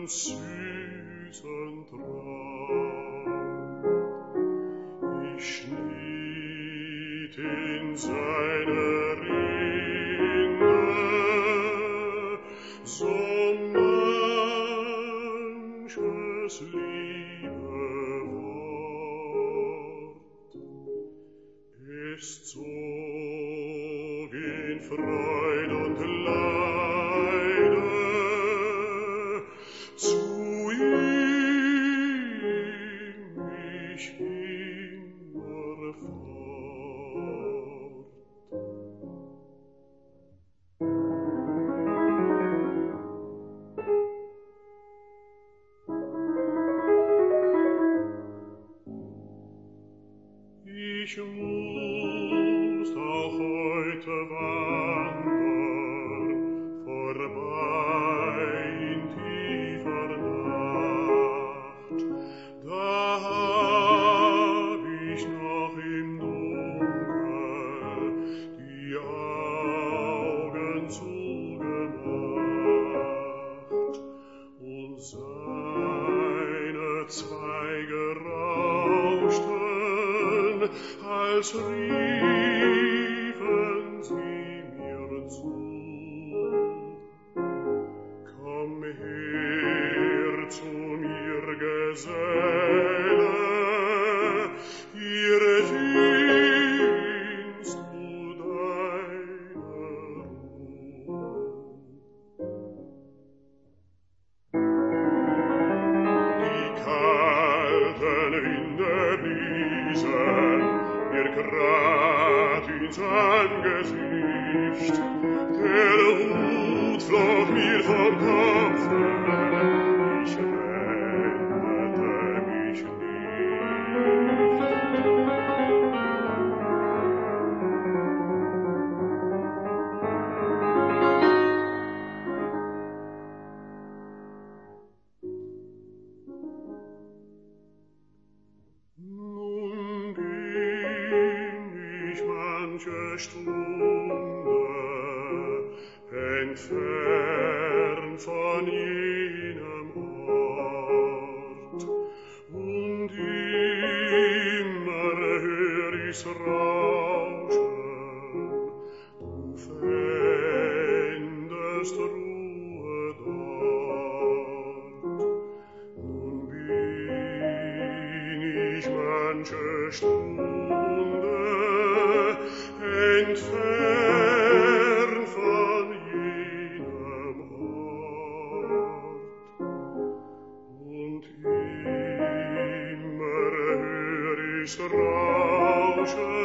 süßen Traum. Ich schnitt in seine Rinde so manches liebe Wort. Es zog in Freud und Leide zu ihm mich immer fort. Ich muss auch heute wandern, vorbei in tiefer Nacht. Da hab ich noch im Dunkel die Augen zugemacht und seine Zweige rauschten, als riefen sie mir zu. Komm her zu mir, Geselle, hier findest du deine Ruhe. Die kalten Winde bliesen mir grad ins Angesicht, der Hut flog mir vom Kopfe, ich wendete mich nicht. Nun ging ich manche Stunde entfernt von jenem Ort, und immer hör ich's rauschen, du fändest Ruhe dort. Nun bin ich manche Stunde entfernt von jenem Ort, und immer hör ich's rauschen,